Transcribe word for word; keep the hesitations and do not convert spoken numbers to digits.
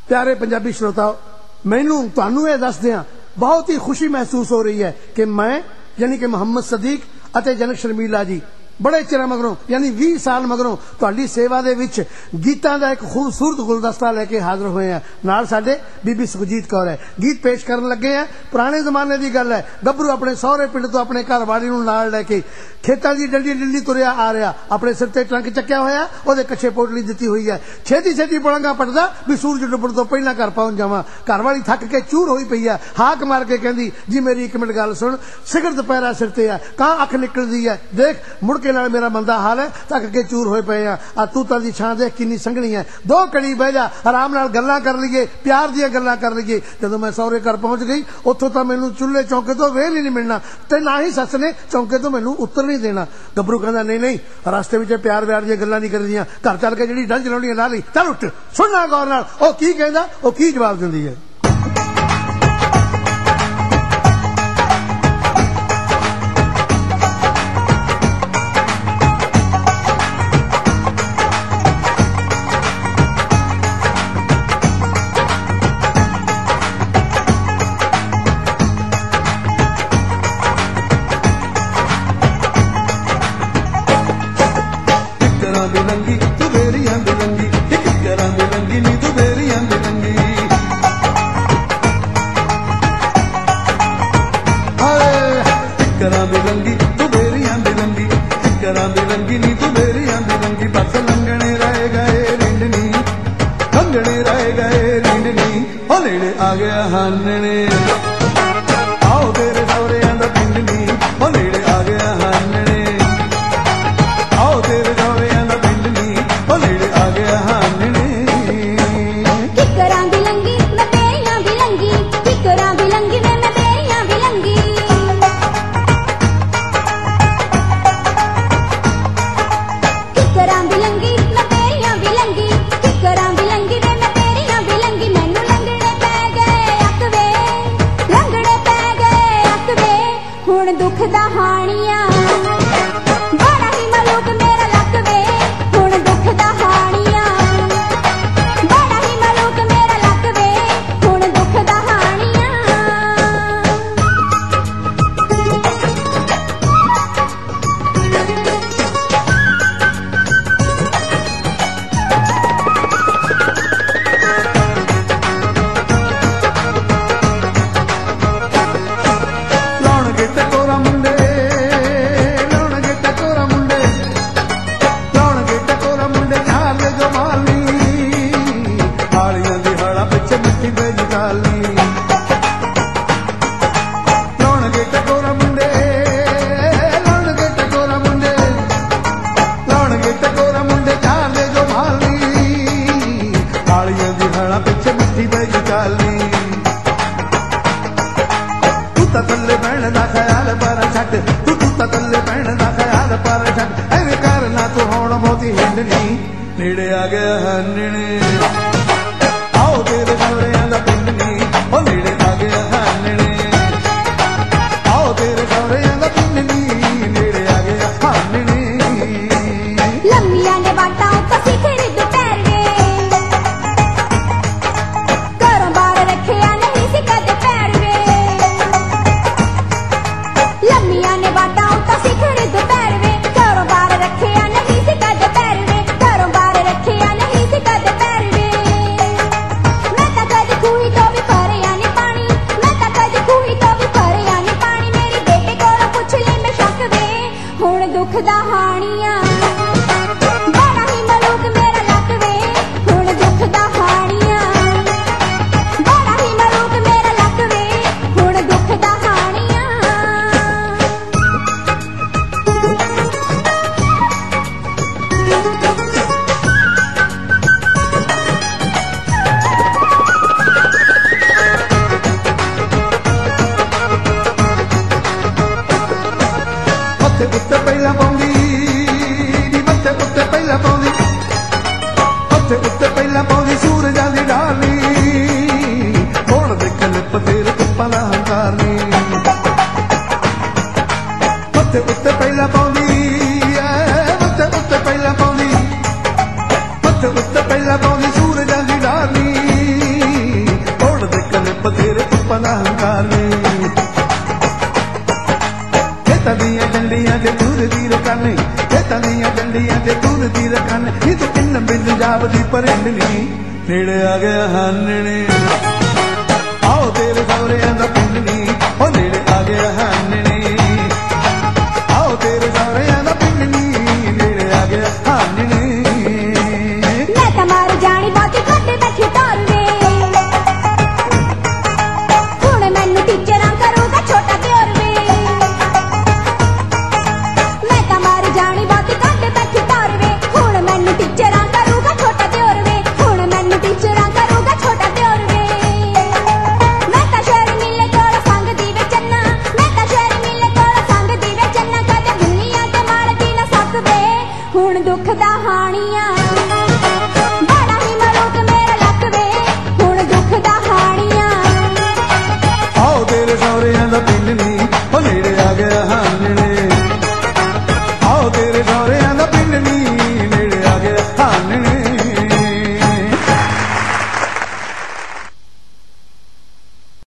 प्यारे पंजाबी श्रोताओ, मैनू तुहानू ये दस दियां बहुत ही खुशी महसूस हो रही है कि मैं यानी कि मोहम्मद सदीक अते जनक शर्मीला जी बड़े चिर मगरों यानी बीस साल मगरों तुहाडी सेवा दे विच गीतां दा एक खूबसूरत गुलदस्ता लेके हाजिर हुए हैं। नाल साडे बीबी सुखजीत कौर है। गीत पेश करन लगे हैं। पुराने जमाने की गल है, गभरू अपने सौहरे पिंड तो अपने घर वाली नूं नाल लेके खेतां दी डंडी डंडी तुरिया आ रहा, अपने सिर ते ट्रंक चक्या होया, ओदे कच्छे पोटली दित्ती हुई है। छेती छेती पड़ंगा पटदा भी सूरज डुब्बण तो पहला घर पहुंच जावां। घर वाली थक के चूर होई पई है, हाक मार के कहंदी जी मेरी एक मिनट गल सुन, सिगर दुपहरा सिर ते है, कां अख निकलदी है, देख मुड़ के नाल मेरा मंदा हाल है, थक के चूर होए पए आ, आ तूतां दी छां देख किन्नी संघनी है, दो कड़ी बह जा आराम नाल गल्लां कर लईए, प्यार दीआं गल्लां कर लईए। जदों मैं सौहरे घर पहुंच गई उत्थों तां मैनूं चुल्हे चौंके तो वेल ही नहीं मिलना ते ना ही सस ने चौंके तो मैनूं उतर नहीं देना। गभरू कहंदा नहीं नहीं रास्ते विच प्यार व्यार दीआं गल्लां नहीं करदियां, घर चल के जिहड़ी डंज लाउणी ला लई, चल उठ सुणना गौर नाल ओ की कहंदा ओ की जवाब दिंदी है। उत्ते पहला पाउंदी सूरजां दी डाली ਕਾਰ ਵੇ ਖੇਤਾਂ ਦੀਆਂ ਡੰਡੀਆਂ ਤੇ ਤੁਰਦੀ ਰਕਾਨੇ ਖੇਤਾਂ ਦੀਆਂ ਡੰਡੀਆਂ ਤੇ ਤੁਰਦੀ ਰਕਾਨੇ ਨੀ ਤੂੰ ਕਿੰਨ ਪੰਜਾਬ ਦੀ ਪਰਿੰਡਨੀ ਨੇੜੇ ਆ ਗਿਆ ਹਾਨਣੇ ਆਓ ਤੇਰੇ ਸਹੁਰਿਆਂ ਦਾ ਪਿੰਡ ਨੀ ਉਹ ਨੇੜੇ ਆ ਗਿਆ ਹਾਨਣੇ ਆਓ ਤੇਰੇ ਸਹੁਰਿਆਂ ਦਾ ਪਿੰਡ ਨੀ ਨੇੜੇ ਆ ਗਿਆ ਹਾਨਣੇ ਮੈਂ ਤਾਂ ਮਰ ਜਾਣੀ ਬਹੁਤੀ ਘੱਟ ਬੈਠੀ ਤੋਰ ਵੇ ਹੁਣ ਮੈਨੂੰ ਟੀਚਰਾਂ ਕਰੂਗਾ ਛੋਟਾ ਦਿਓਰ ਵੇ ਮੈਂ ਤਾਂ ਮਰ ਜਾਣੀ ਬਹੁਤੀ ਘੱਟ ਬੈਠੀ ਤੋਰ ਵੇ ਹੁਣ ਮੈਨੂੰ ਟੀਚਰਾਂ ਕਰੂਗਾ ਛੋਟਾ ਦਿਓਰ ਵੇ ਹੁਣ ਮੈਨੂੰ ਟੀਚਰਾਂ ਕਰੂਗਾ ਛੋਟਾ ਦਿਓਰ ਵੇ ਮੈਂ ਤਾਂ ਸ਼ਹਿਰ ਮਿਲੇ ਕੋਲ ਸੰਗਦੀ ਵੇ ਚੰਨਾ ਮੈਂ ਤਾਂ ਸ਼ਹਿਰ ਮਿਲੇ ਕੋਲ ਸੰਗਦੀ ਵੇ ਚੰਨਾ ਕਦੇ ਦੁਨੀਆ ਤੇ ਮਾਰਦੀ ਨਾ ਸਕਦੇ ਹੁਣ ਦੁੱਖ ਦਾ ਹਾਣੀਆਂ ਬੜਾ ਹੀ ਮਰੂਕ ਮੇਰਾ ਲੱਕ ਵੇ ਹੁਣ ਦੁੱਖ ਦਾ ਹਾਣੀਆਂ ਆਓ ਤੇਰੇ ਸਹੁਰਿਆਂ ਦਾ ਪਿੰਡ ਨੀ